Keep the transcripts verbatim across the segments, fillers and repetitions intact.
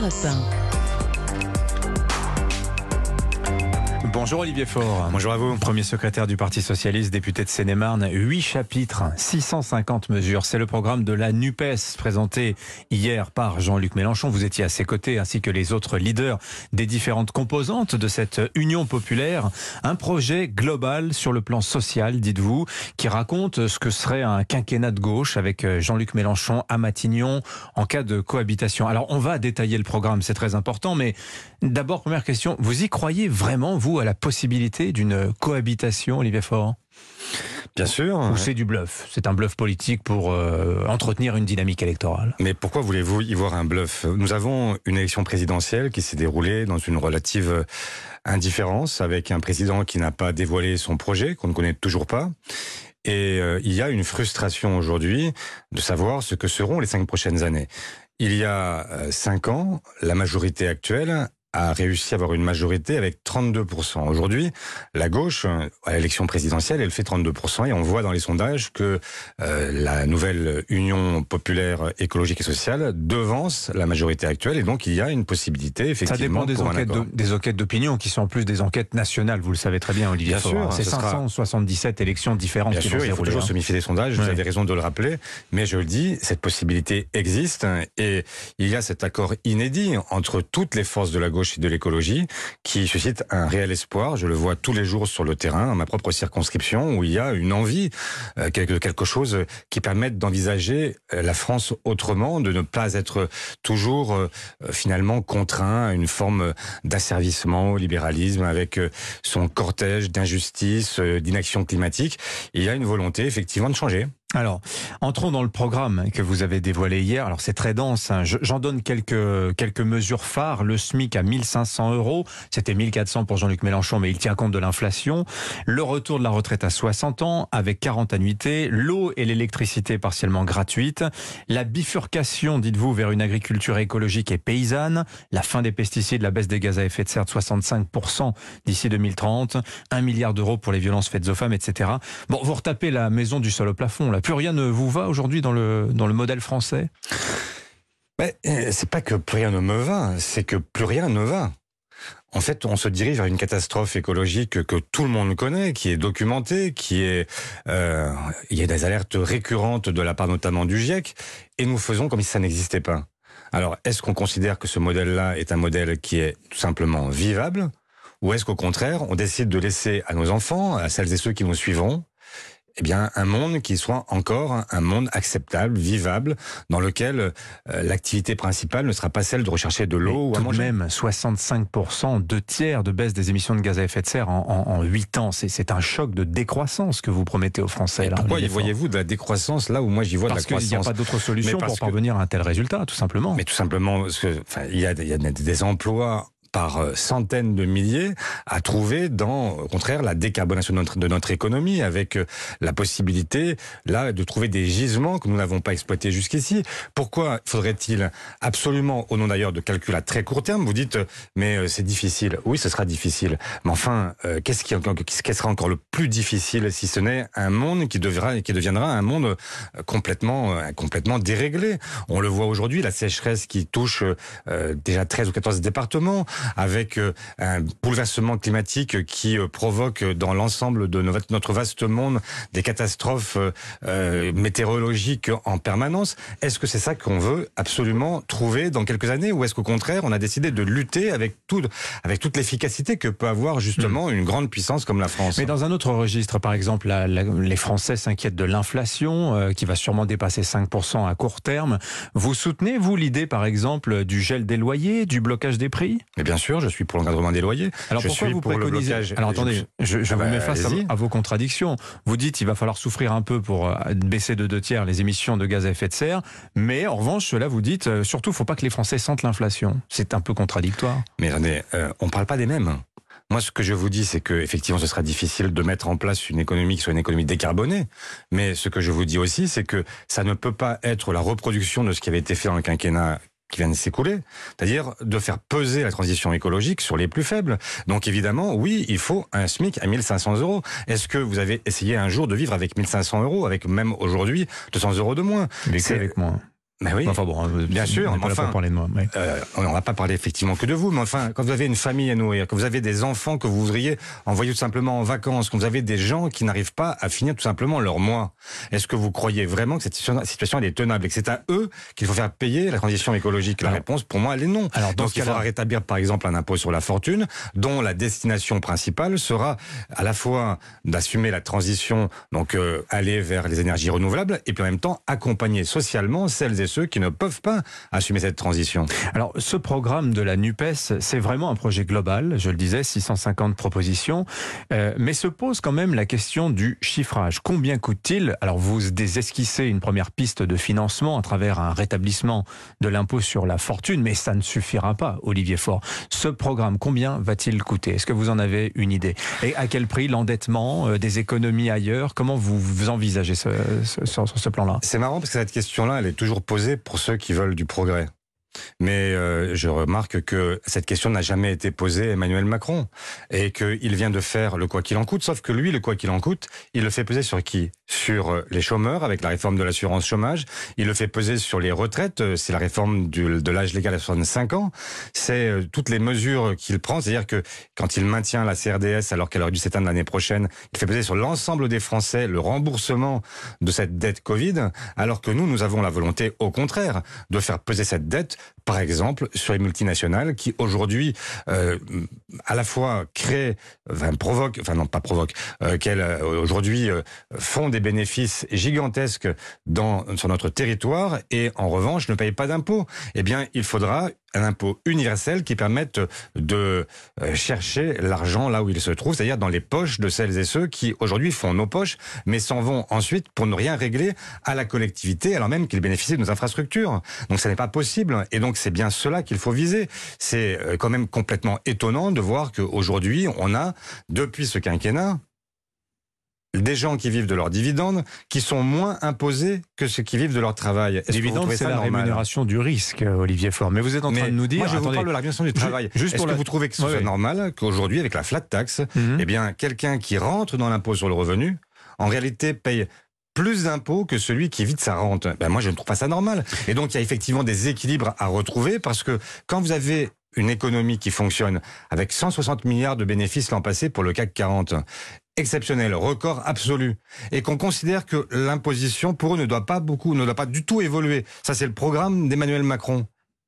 Europe un. Bonjour Olivier Faure. Bonjour à vous. Premier secrétaire du Parti Socialiste, député de Seine-et-Marne. Huit chapitres, six cent cinquante mesures. C'est le programme de la NUPES présenté hier par Jean-Luc Mélenchon. Vous étiez à ses côtés ainsi que les autres leaders des différentes composantes de cette union populaire. Un projet global sur le plan social, dites-vous, qui raconte ce que serait un quinquennat de gauche avec Jean-Luc Mélenchon à Matignon en cas de cohabitation. Alors on va détailler le programme, c'est très important, mais d'abord, première question, vous y croyez vraiment, vous, à la possibilité d'une cohabitation, Olivier Faure ? Bien sûr. Ou c'est du bluff ? C'est un bluff politique pour euh, entretenir une dynamique électorale. Mais pourquoi voulez-vous y voir un bluff ? Nous avons une élection présidentielle qui s'est déroulée dans une relative indifférence, avec un président qui n'a pas dévoilé son projet, qu'on ne connaît toujours pas. Et euh, il y a une frustration aujourd'hui de savoir ce que seront les cinq prochaines années. Il y a euh, cinq ans, la majorité actuelle a réussi à avoir une majorité avec trente-deux pour cent. Aujourd'hui, la gauche, à l'élection présidentielle, elle fait trente-deux pour cent et on voit dans les sondages que euh, la nouvelle Union populaire écologique et sociale devance la majorité actuelle et donc il y a une possibilité effectivement. Ça dépend des pour enquêtes, de, des enquêtes d'opinion qui sont en plus des enquêtes nationales, vous le savez très bien Olivier Faure. Bien sûr, c'est cinq cent soixante-dix-sept sera... élections différentes bien qui sûr, vont se il faut dérouler, toujours hein. se méfier des sondages, oui. Vous avez raison de le rappeler, mais je le dis, cette possibilité existe et il y a cet accord inédit entre toutes les forces de la gauche et de l'écologie qui suscite un réel espoir. Je le vois tous les jours sur le terrain, dans ma propre circonscription, où il y a une envie, euh, quelque, quelque chose qui permette d'envisager la France autrement, de ne pas être toujours euh, finalement contraint à une forme d'asservissement au libéralisme avec euh, son cortège d'injustice, euh, d'inaction climatique. Il y a une volonté effectivement de changer. Alors, entrons dans le programme que vous avez dévoilé hier. Alors, c'est très dense, hein. J'en donne quelques, quelques mesures phares. Le SMIC à mille cinq cents euros. C'était mille quatre cents pour Jean-Luc Mélenchon, mais il tient compte de l'inflation. Le retour de la retraite à soixante ans avec quarante annuités. L'eau et l'électricité partiellement gratuites. La bifurcation, dites-vous, vers une agriculture écologique et paysanne. La fin des pesticides, la baisse des gaz à effet de serre de soixante-cinq pour cent d'ici deux mille trente. Un milliard d'euros pour les violences faites aux femmes, et cetera. Bon, vous retapez la maison du sol au plafond, là. Plus rien ne vous va aujourd'hui dans le, dans le modèle français ? Mais c'est pas que plus rien ne me va, c'est que plus rien ne va. En fait, on se dirige vers une catastrophe écologique que tout le monde connaît, qui est documentée, qui est, euh, il y a des alertes récurrentes de la part notamment du GIEC, et nous faisons comme si ça n'existait pas. Alors, est-ce qu'on considère que ce modèle-là est un modèle qui est tout simplement vivable, ou est-ce qu'au contraire, on décide de laisser à nos enfants, à celles et ceux qui nous suivront, eh bien, un monde qui soit encore un monde acceptable, vivable, dans lequel euh, l'activité principale ne sera pas celle de rechercher de l'eau ou à manger. Tout de même, soixante-cinq pour cent, deux tiers de baisse des émissions de gaz à effet de serre en, en, en huit ans. C'est, c'est un choc de décroissance que vous promettez aux Français. Là, pourquoi y voyez-vous de la décroissance là où moi j'y vois parce de la croissance ? Parce qu'il n'y a pas d'autre solution pour parvenir que... à un tel résultat, tout simplement. Mais tout simplement, parce que, enfin, il y a, il y a des emplois par centaines de milliers à trouver dans, au contraire, la décarbonation de notre, de notre économie, avec la possibilité, là, de trouver des gisements que nous n'avons pas exploités jusqu'ici. Pourquoi faudrait-il absolument, au nom d'ailleurs de calculs à très court terme, vous dites, mais c'est difficile. Oui, ce sera difficile. Mais enfin, euh, qu'est-ce qui, qu'est-ce qui sera encore le plus difficile si ce n'est un monde qui devra, qui deviendra un monde complètement, euh, complètement déréglé. On le voit aujourd'hui, la sécheresse qui touche euh, déjà treize ou quatorze départements, avec euh, un bouleversement climatique qui euh, provoque dans l'ensemble de no- notre vaste monde des catastrophes euh, météorologiques en permanence. Est-ce que c'est ça qu'on veut absolument trouver dans quelques années, ou est-ce qu'au contraire on a décidé de lutter avec tout, avec toute l'efficacité que peut avoir justement mmh. une grande puissance comme la France ? Mais dans un autre registre, par exemple, la, la, les Français s'inquiètent de l'inflation euh, qui va sûrement dépasser cinq pour cent à court terme. Vous soutenez, vous, l'idée, par exemple, du gel des loyers, du blocage des prix ? Mais bien sûr, je suis pour l'encadrement des loyers. Alors je pourquoi suis vous pour le blocage. Alors attendez, je, je ah vous bah, mets face à, à vos contradictions. Vous dites qu'il va falloir souffrir un peu pour euh, baisser de deux tiers les émissions de gaz à effet de serre, mais en revanche, là vous dites euh, surtout, il ne faut pas que les Français sentent l'inflation. C'est un peu contradictoire. Mais attendez, euh, on ne parle pas des mêmes. Moi, ce que je vous dis, c'est que effectivement, ce sera difficile de mettre en place une économie qui soit une économie décarbonée. Mais ce que je vous dis aussi, c'est que ça ne peut pas être la reproduction de ce qui avait été fait dans le quinquennat qui vient de s'écouler, c'est-à-dire de faire peser la transition écologique sur les plus faibles. Donc évidemment, oui, il faut un SMIC à mille cinq cents euros. Est-ce que vous avez essayé un jour de vivre avec mille cinq cents euros, avec même aujourd'hui deux cents euros de moins? Mais c'est avec moins. Mais oui, enfin bon, bien sûr. On Enfin, parler de moi. Mais... Euh, on va pas parler effectivement que de vous, mais enfin, quand vous avez une famille à nourrir, que vous avez des enfants que vous voudriez envoyer tout simplement en vacances, quand vous avez des gens qui n'arrivent pas à finir tout simplement leur mois, est-ce que vous croyez vraiment que cette situation elle est tenable et que c'est à eux qu'il faut faire payer la transition écologique? La alors, réponse, pour moi, elle est non. Alors, donc, il faudra rétablir, par exemple, un impôt sur la fortune, dont la destination principale sera à la fois d'assumer la transition, donc euh, aller vers les énergies renouvelables, et puis en même temps accompagner socialement celles et ceux qui ne peuvent pas assumer cette transition. Alors, ce programme de la NUPES, c'est vraiment un projet global, je le disais, six cent cinquante propositions, euh, mais se pose quand même la question du chiffrage. Combien coûte-t-il? Alors, vous esquissez une première piste de financement à travers un rétablissement de l'impôt sur la fortune, mais ça ne suffira pas, Olivier Faure. Ce programme, combien va-t-il coûter? Est-ce que vous en avez une idée? Et à quel prix? L'endettement, euh, des économies ailleurs? Comment vous, vous envisagez ce, ce, sur, sur ce plan-là? C'est marrant parce que cette question-là, elle est toujours posée pour ceux qui veulent du progrès. Mais euh, je remarque que cette question n'a jamais été posée à Emmanuel Macron et qu'il vient de faire le quoi qu'il en coûte, sauf que lui, le quoi qu'il en coûte, il le fait peser sur qui? Sur les chômeurs avec la réforme de l'assurance chômage, il le fait peser sur les retraites, c'est la réforme du, de l'âge légal à soixante-cinq ans, c'est euh, toutes les mesures qu'il prend, c'est-à-dire que quand il maintient la C R D S alors qu'elle aurait dû s'éteindre l'année prochaine, il fait peser sur l'ensemble des Français le remboursement de cette dette Covid, alors que nous, nous avons la volonté, au contraire, de faire peser cette dette par exemple, sur les multinationales qui aujourd'hui, euh, à la fois créent, enfin provoquent, enfin non pas provoquent, euh, qu'elles euh, aujourd'hui euh, font des bénéfices gigantesques dans sur notre territoire et en revanche ne payent pas d'impôts. Eh bien, il faudra un impôt universel qui permette de chercher l'argent là où il se trouve, c'est-à-dire dans les poches de celles et ceux qui aujourd'hui font nos poches, mais s'en vont ensuite pour ne rien régler à la collectivité, alors même qu'ils bénéficient de nos infrastructures. Donc ça n'est pas possible, et donc c'est bien cela qu'il faut viser. C'est quand même complètement étonnant de voir qu'aujourd'hui, on a, depuis ce quinquennat, des gens qui vivent de leurs dividendes, qui sont moins imposés que ceux qui vivent de leur travail. Dividende, c'est la normal? Rémunération du risque, Olivier Faure. Mais vous êtes en Mais train de nous dire... Moi, je attendez, vous parle de la rémunération du travail. Juste Est-ce que la... vous trouvez que ce oui, soit oui. normal qu'aujourd'hui, avec la flat tax, mm-hmm. eh bien, quelqu'un qui rentre dans l'impôt sur le revenu, en réalité, paye plus d'impôts que celui qui vit de sa rente? Ben, moi, je ne trouve pas ça normal. Et donc, il y a effectivement des équilibres à retrouver, parce que quand vous avez une économie qui fonctionne avec cent soixante milliards de bénéfices l'an passé pour le C A C quarante, exceptionnel, record absolu, et qu'on considère que l'imposition pour eux ne doit pas beaucoup, ne doit pas du tout évoluer. Ça, c'est le programme d'Emmanuel Macron.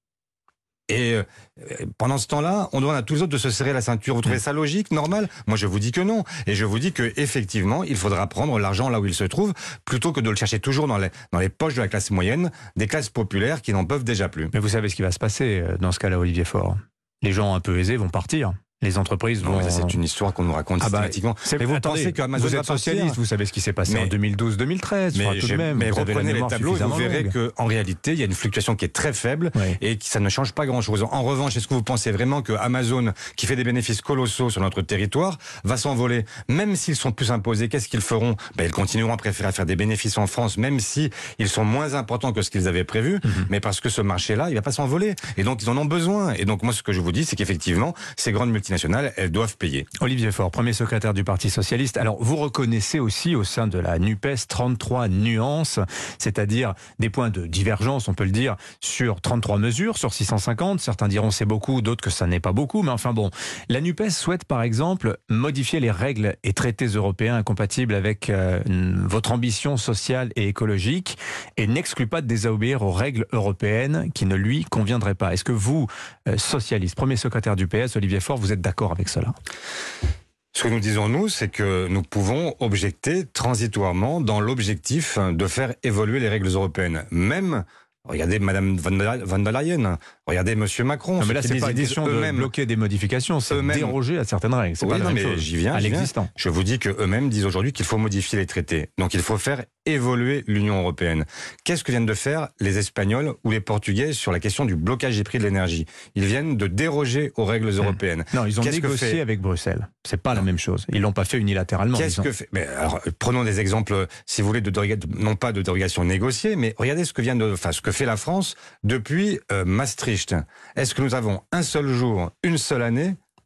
Et euh, pendant ce temps-là, on demande à tous les autres de se serrer la ceinture. Vous trouvez ça logique, normal? Moi, je vous dis que non. Et je vous dis que effectivement, il faudra prendre l'argent là où il se trouve, plutôt que de le chercher toujours dans les, dans les poches de la classe moyenne, des classes populaires qui n'en peuvent déjà plus. Mais vous savez ce qui va se passer dans ce cas-là, Olivier Faure? Les gens un peu aisés vont partir. Les entreprises vont... Non, c'est une histoire qu'on nous raconte ah bah, systématiquement. Mais vous attendez, pensez qu'Amazon vous va êtes socialiste, partir? vous savez ce qui s'est passé mais, en deux mille douze deux mille treize. Mais, enfin, tout de même, mais vous reprenez les tableaux et vous verrez qu'en réalité, il y a une fluctuation qui est très faible oui. et que ça ne change pas grand-chose. En revanche, est-ce que vous pensez vraiment que Amazon, qui fait des bénéfices colossaux sur notre territoire, va s'envoler? Même s'ils sont plus imposés, qu'est-ce qu'ils feront? Ben, ils continueront à préférer à faire des bénéfices en France, même si ils sont moins importants que ce qu'ils avaient prévu, mm-hmm. mais parce que ce marché-là, il va pas s'envoler. Et donc, ils en ont besoin. Et donc, moi, ce que je vous dis, c'est qu'effectivement, ces grandes multinationales, elles doivent payer. Olivier Faure, premier secrétaire du Parti Socialiste. Alors, vous reconnaissez aussi au sein de la NUPES trente-trois nuances, c'est-à-dire des points de divergence, on peut le dire, sur trente-trois mesures, sur six cent cinquante. Certains diront c'est beaucoup, d'autres que ça n'est pas beaucoup. Mais enfin bon, la NUPES souhaite par exemple modifier les règles et traités européens incompatibles avec euh, votre ambition sociale et écologique et n'exclut pas de désobéir aux règles européennes qui ne lui conviendraient pas. Est-ce que vous, euh, socialiste, premier secrétaire du P S, Olivier Faure, vous êtes d'accord avec cela ? Ce que nous disons, nous, c'est que nous pouvons objecter transitoirement dans l'objectif de faire évoluer les règles européennes. Même, regardez Madame Van der Leyen, regardez Monsieur Macron. Non, mais là, c'est pas une question de bloquer des modifications, c'est déroger à certaines règles. C'est oui, pas la non, même mais chose. j'y viens, à j'y l'existant. Viens. Je vous dis qu'eux-mêmes disent aujourd'hui qu'il faut modifier les traités. Donc il faut faire évoluer l'Union européenne. Qu'est-ce que viennent de faire les Espagnols ou les Portugais sur la question du blocage des prix de l'énergie? Ils viennent de déroger aux règles européennes. Non, ils ont négocié fait... avec Bruxelles. C'est pas non. la même chose. Ils l'ont pas fait unilatéralement. Qu'est-ce que fait... Mais alors, prenons des exemples, si vous voulez, de déroga... non pas de dérogation négociée, mais regardez ce que vient de, enfin, ce que fait la France depuis euh, Maastricht. Est-ce que nous avons un seul jour, une seule année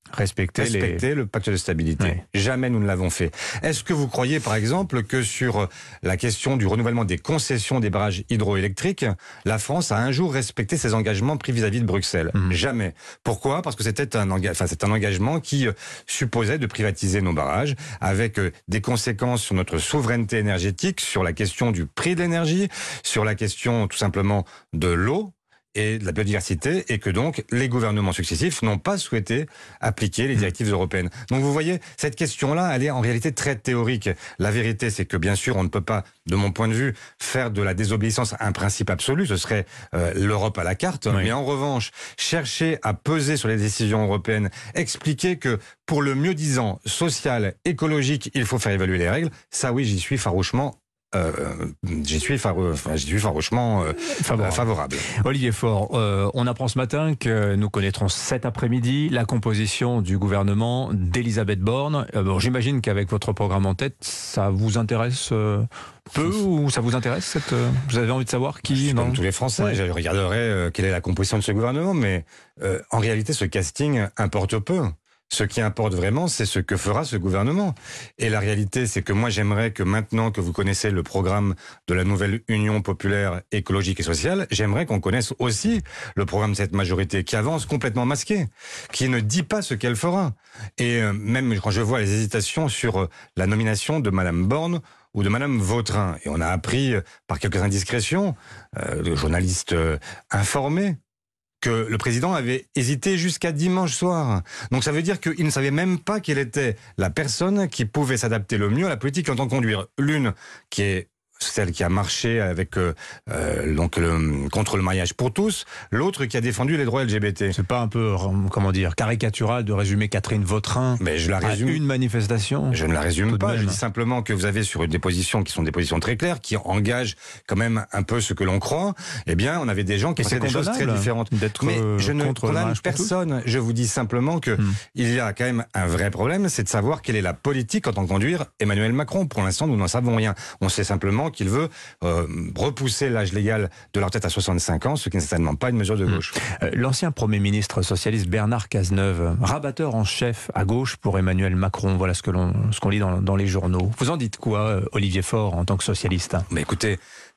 Respecter, respecter les... le pacte de stabilité. Oui. Jamais nous ne l'avons fait. Est-ce que vous croyez, par exemple, que sur la question du renouvellement des concessions des barrages hydroélectriques, la France a un jour respecté ses engagements pris vis-à-vis de Bruxelles? Mmh. Jamais. Pourquoi? Parce que c'était un, enga... enfin, c'est un engagement qui euh, supposait de privatiser nos barrages, avec euh, des conséquences sur notre souveraineté énergétique, sur la question du prix de l'énergie, sur la question tout simplement de l'eau et de la biodiversité, et que donc les gouvernements successifs n'ont pas souhaité appliquer les directives européennes. Donc vous voyez, cette question-là, elle est en réalité très théorique. La vérité, c'est que bien sûr, on ne peut pas, de mon point de vue, faire de la désobéissance un principe absolu, ce serait euh, l'Europe à la carte, oui. Mais en revanche, chercher à peser sur les décisions européennes, expliquer que pour le mieux-disant social, écologique, il faut faire évaluer les règles, ça oui, j'y suis farouchement Euh, j'y suis, faro... enfin, j'y suis farouchement euh, favorable. favorable. Olivier Faure, euh, on apprend ce matin que nous connaîtrons cet après-midi la composition du gouvernement d'Elisabeth Borne. Euh, bon, j'imagine qu'avec votre programme en tête, ça vous intéresse euh, peu ou ça vous intéresse cette, euh, vous avez envie de savoir qui? Comme tous les Français, ouais. Je regarderai euh, quelle est la composition de ce gouvernement, mais euh, en réalité, ce casting importe peu. Ce qui importe vraiment, c'est ce que fera ce gouvernement. Et la réalité, c'est que moi, j'aimerais que maintenant que vous connaissez le programme de la nouvelle Union populaire écologique et sociale, j'aimerais qu'on connaisse aussi le programme de cette majorité qui avance complètement masqué, qui ne dit pas ce qu'elle fera. Et euh, même quand je vois les hésitations sur euh, la nomination de Madame Borne ou de Madame Vautrin, et on a appris euh, par quelques indiscrétions, euh, de journalistes euh, informés, que le président avait hésité jusqu'à dimanche soir. Donc ça veut dire qu'il ne savait même pas quelle était la personne qui pouvait s'adapter le mieux à la politique qu'il entend conduire. L'une qui est celle qui a marché avec euh, euh, donc le, contre le mariage pour tous, l'autre qui a défendu les droits L G B T. C'est pas un peu, comment dire, caricatural de résumer Catherine Vautrin Mais je la résume, à une manifestation? Je ne la résume pas, je dis simplement que vous avez sur des positions qui sont des positions très claires, qui engagent quand même un peu ce que l'on croit, eh bien on avait des gens qui faisaient des choses très différentes. Mais je ne condamne personne, je vous dis simplement que hmm. il y a quand même un vrai problème, c'est de savoir quelle est la politique en tant que conduire Emmanuel Macron. Pour l'instant, nous n'en savons rien. On sait simplement qu'il veut euh, repousser l'âge légal de la retraite à soixante-cinq ans, ce qui n'est certainement pas une mesure de gauche. Mmh. L'ancien Premier ministre socialiste Bernard Cazeneuve, rabatteur en chef à gauche pour Emmanuel Macron, voilà ce que l'on, ce qu'on lit dans, dans les journaux. Vous en dites quoi, Olivier Faure, en tant que socialiste? Mais écoutez,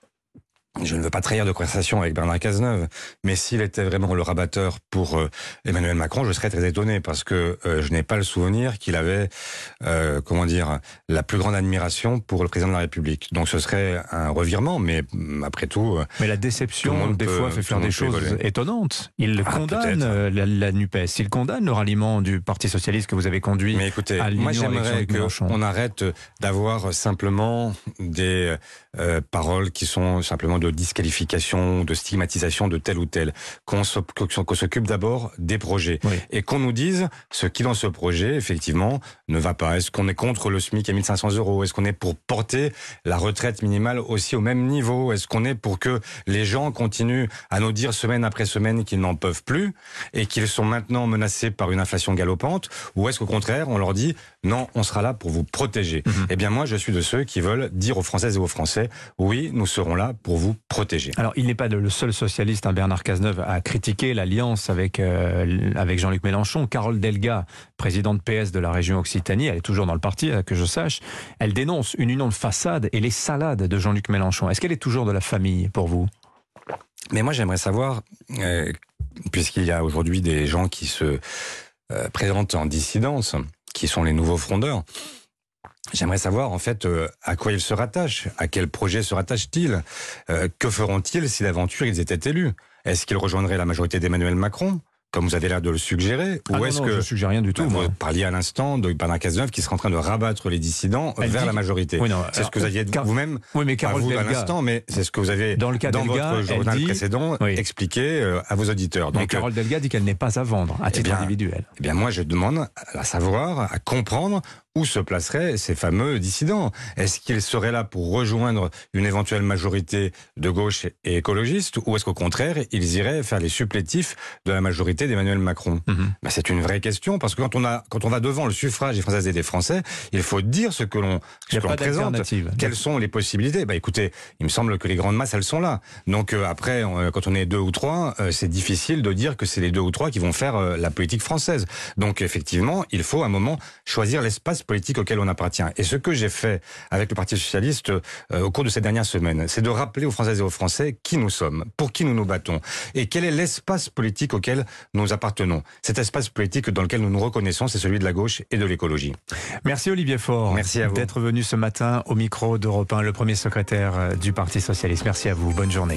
je ne veux pas trahir de conversation avec Bernard Cazeneuve, mais s'il était vraiment le rabatteur pour euh, Emmanuel Macron, je serais très étonné parce que euh, je n'ai pas le souvenir qu'il avait, euh, comment dire, la plus grande admiration pour le président de la République. Donc ce serait un revirement, mais après tout... Euh, mais la déception, des peut, fois, fait faire des choses étonnantes. Il ah, condamne la, la NUPES, il condamne le ralliement du Parti Socialiste que vous avez conduit. Mais écoutez, à moi j'aimerais qu'on arrête d'avoir simplement des euh, paroles qui sont simplement de disqualification, de stigmatisation de tel ou tel, qu'on s'occupe d'abord des projets oui. et qu'on nous dise ce qui dans ce projet effectivement ne va pas. Est-ce qu'on est contre le SMIC à mille cinq cents euros? Est-ce qu'on est pour porter la retraite minimale aussi au même niveau? Est-ce qu'on est pour que les gens continuent à nous dire semaine après semaine qu'ils n'en peuvent plus et qu'ils sont maintenant menacés par une inflation galopante? Ou est-ce qu'au contraire on leur dit non, on sera là pour vous protéger? Mm-hmm. Eh bien moi je suis de ceux qui veulent dire aux Françaises et aux Français oui, nous serons là pour vous protéger. Alors, il n'est pas le seul socialiste, hein, Bernard Cazeneuve, à critiquer l'alliance avec, euh, avec Jean-Luc Mélenchon. Carole Delga, présidente P S de la région Occitanie, elle est toujours dans le parti, que je sache, elle dénonce une union de façade et les salades de Jean-Luc Mélenchon. Est-ce qu'elle est toujours de la famille pour vous? Mais moi, j'aimerais savoir, euh, puisqu'il y a aujourd'hui des gens qui se euh, présentent en dissidence, qui sont les nouveaux frondeurs, j'aimerais savoir en fait euh, à quoi ils se rattachent, à quel projet se rattachent-ils, euh, que feront-ils si d'aventure ils étaient élus? Est-ce qu'ils rejoindraient la majorité d'Emmanuel Macron, comme vous avez l'air de le suggérer, ah ou non, est-ce non, que je suggère rien du tout? Bah, vous parliez à l'instant de Bernard Cazeneuve qui serait en train de rabattre les dissidents Elle vers dit... la majorité. Oui, c'est ce que vous aviez Car... vous-même. Oui, mais Carole Delga, à l'instant, mais c'est ce que vous avez dans, le cas dans Delga, votre journal dit... précédent oui. expliqué euh, à vos auditeurs. Donc, mais Carole Delga dit qu'elle n'est pas à vendre à titre eh bien, individuel. Eh bien, moi, je demande à savoir, à comprendre où se placeraient ces fameux dissidents. Est-ce qu'ils seraient là pour rejoindre une éventuelle majorité de gauche et écologiste, ou est-ce qu'au contraire, ils iraient faire les supplétifs de la majorité d'Emmanuel Macron? Mmh. Ben, c'est une vraie question, parce que quand on, a, quand on va devant le suffrage des Françaises et des Français, il faut dire ce que l'on, ce que l'on présente. Quelles sont les possibilités? Ben, écoutez, il me semble que les grandes masses, elles sont là. Donc euh, après, on, quand on est deux ou trois, euh, c'est difficile de dire que c'est les deux ou trois qui vont faire euh, la politique française. Donc effectivement, il faut à un moment choisir l'espace politique auquel on appartient. Et ce que j'ai fait avec le Parti socialiste euh, au cours de ces dernières semaines, c'est de rappeler aux Françaises et aux Français qui nous sommes, pour qui nous nous battons, et quel est l'espace politique auquel nous appartenons. Cet espace politique dans lequel nous nous reconnaissons, c'est celui de la gauche et de l'écologie. Merci Olivier Faure. Merci à vous d'être venu ce matin au micro d'Europe un, le premier secrétaire du Parti socialiste. Merci à vous. Bonne journée.